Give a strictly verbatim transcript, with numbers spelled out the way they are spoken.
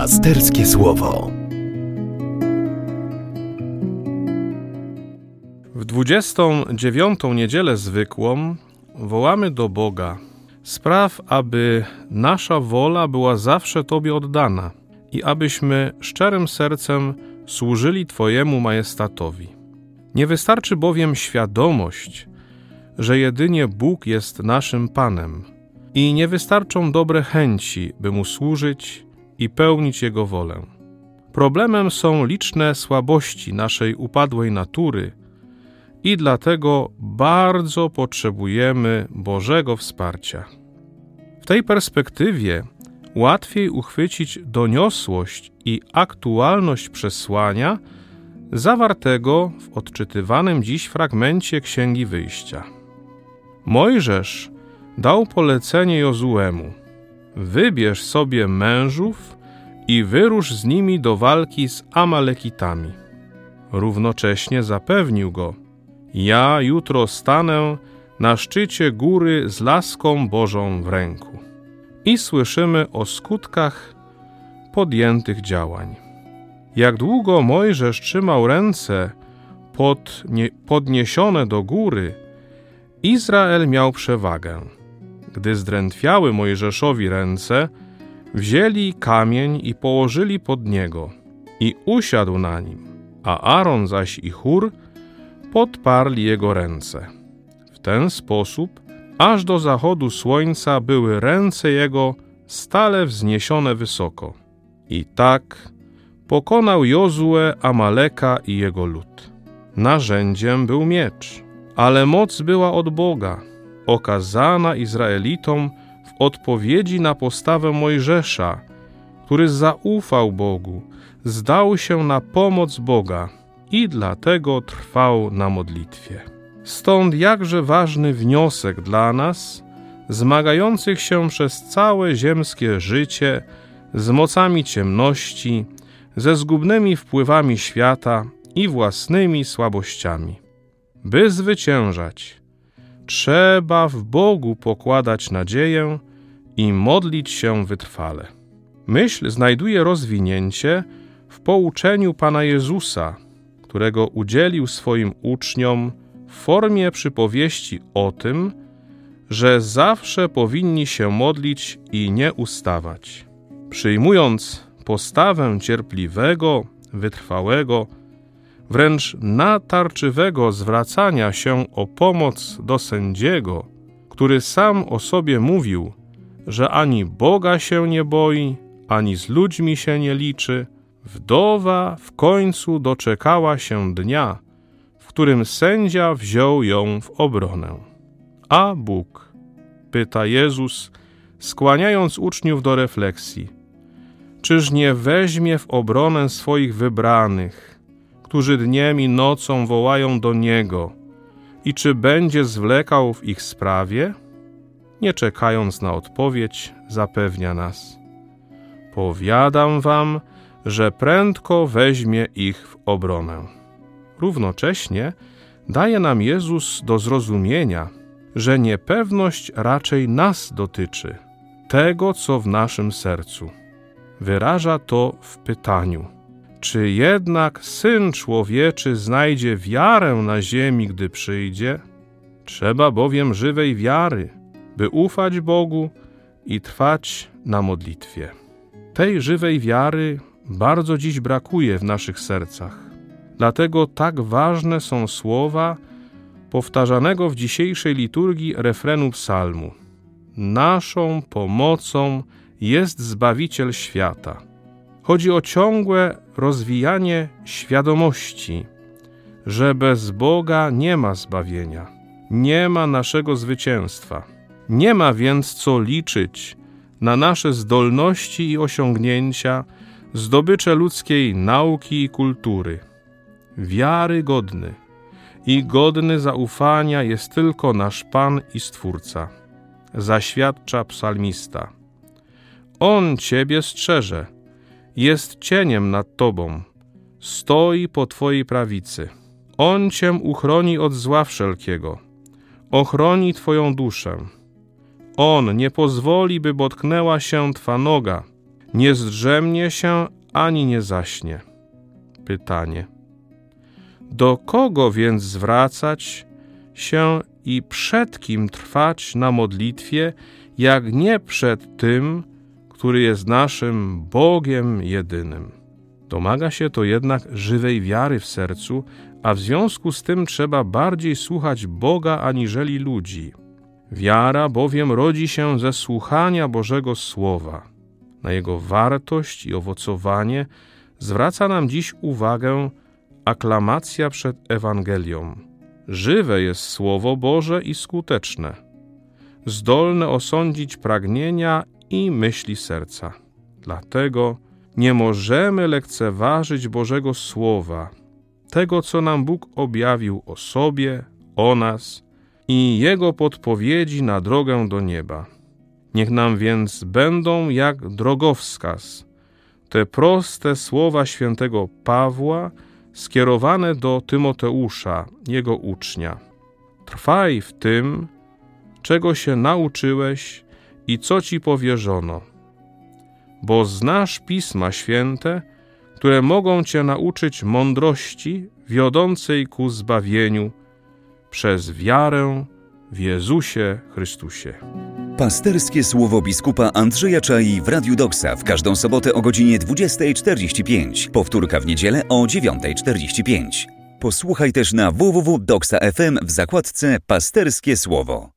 Pasterskie Słowo. W dwudziestą dziewiątą niedzielę zwykłą wołamy do Boga: spraw, aby nasza wola była zawsze Tobie oddana i abyśmy szczerym sercem służyli Twojemu majestatowi. Nie wystarczy bowiem świadomość, że jedynie Bóg jest naszym Panem i nie wystarczą dobre chęci, by Mu służyć i pełnić Jego wolę. Problemem są liczne słabości naszej upadłej natury i dlatego bardzo potrzebujemy Bożego wsparcia. W tej perspektywie łatwiej uchwycić doniosłość i aktualność przesłania zawartego w odczytywanym dziś fragmencie Księgi Wyjścia. Mojżesz dał polecenie Jozuemu: wybierz sobie mężów i wyrusz z nimi do walki z Amalekitami. Równocześnie zapewnił go: ja jutro stanę na szczycie góry z laską Bożą w ręku. I słyszymy o skutkach podjętych działań. Jak długo Mojżesz trzymał ręce pod nie, podniesione do góry, Izrael miał przewagę. Gdy zdrętwiały Mojżeszowi ręce, wzięli kamień i położyli pod niego i usiadł na nim, a Aaron zaś i Hur podparli jego ręce. W ten sposób aż do zachodu słońca były ręce jego stale wzniesione wysoko. I tak pokonał Jozue Amaleka i jego lud. Narzędziem był miecz, ale moc była od Boga, okazana Izraelitom w odpowiedzi na postawę Mojżesza, który zaufał Bogu, zdał się na pomoc Boga i dlatego trwał na modlitwie. Stąd jakże ważny wniosek dla nas, zmagających się przez całe ziemskie życie z mocami ciemności, ze zgubnymi wpływami świata i własnymi słabościami. By zwyciężać, trzeba w Bogu pokładać nadzieję i modlić się wytrwale. Myśl znajduje rozwinięcie w pouczeniu Pana Jezusa, którego udzielił swoim uczniom w formie przypowieści o tym, że zawsze powinni się modlić i nie ustawać. Przyjmując postawę cierpliwego, wytrwałego, wręcz natarczywego zwracania się o pomoc do sędziego, który sam o sobie mówił, że ani Boga się nie boi, ani z ludźmi się nie liczy, wdowa w końcu doczekała się dnia, w którym sędzia wziął ją w obronę. A Bóg? Pyta Jezus, skłaniając uczniów do refleksji. Czyż nie weźmie w obronę swoich wybranych, którzy dniem i nocą wołają do Niego, i czy będzie zwlekał w ich sprawie? Nie czekając na odpowiedź, zapewnia nas: powiadam wam, że prędko weźmie ich w obronę. Równocześnie daje nam Jezus do zrozumienia, że niepewność raczej nas dotyczy, tego, co w naszym sercu. Wyraża to w pytaniu: czy jednak Syn Człowieczy znajdzie wiarę na ziemi, gdy przyjdzie? Trzeba bowiem żywej wiary, by ufać Bogu i trwać na modlitwie. Tej żywej wiary bardzo dziś brakuje w naszych sercach. Dlatego tak ważne są słowa powtarzanego w dzisiejszej liturgii refrenu psalmu: naszą pomocą jest Zbawiciel świata. Chodzi o ciągłe rozwijanie świadomości, że bez Boga nie ma zbawienia, nie ma naszego zwycięstwa. Nie ma więc co liczyć na nasze zdolności i osiągnięcia, zdobycze ludzkiej nauki i kultury. Wiarygodny i godny zaufania jest tylko nasz Pan i Stwórca, zaświadcza psalmista. On Ciebie strzeże, jest cieniem nad Tobą, stoi po Twojej prawicy. On Cię uchroni od zła wszelkiego, ochroni Twoją duszę. On nie pozwoli, by potknęła się Twa noga, nie zdrzemnie się ani nie zaśnie. Pytanie: do kogo więc zwracać się i przed kim trwać na modlitwie, jak nie przed tym, który jest naszym Bogiem jedynym? Domaga się to jednak żywej wiary w sercu, a w związku z tym trzeba bardziej słuchać Boga aniżeli ludzi. Wiara bowiem rodzi się ze słuchania Bożego Słowa. Na jego wartość i owocowanie zwraca nam dziś uwagę aklamacja przed Ewangelią. Żywe jest Słowo Boże i skuteczne, zdolne osądzić pragnienia i myśli serca. Dlatego nie możemy lekceważyć Bożego Słowa, tego, co nam Bóg objawił o sobie, o nas i Jego podpowiedzi na drogę do nieba. Niech nam więc będą jak drogowskaz te proste słowa świętego Pawła skierowane do Tymoteusza, jego ucznia. Trwaj w tym, czego się nauczyłeś i co ci powierzono, bo znasz Pisma Święte, które mogą cię nauczyć mądrości wiodącej ku zbawieniu przez wiarę w Jezusie Chrystusie. Pasterskie słowo biskupa Andrzeja Czai w Radiu Doksa w każdą sobotę o godzinie dwudziestej czterdzieści pięć. Powtórka w niedzielę o dziewiątej czterdzieści pięć. Posłuchaj też na w w w kropka doksa kropka f m w zakładce Pasterskie Słowo.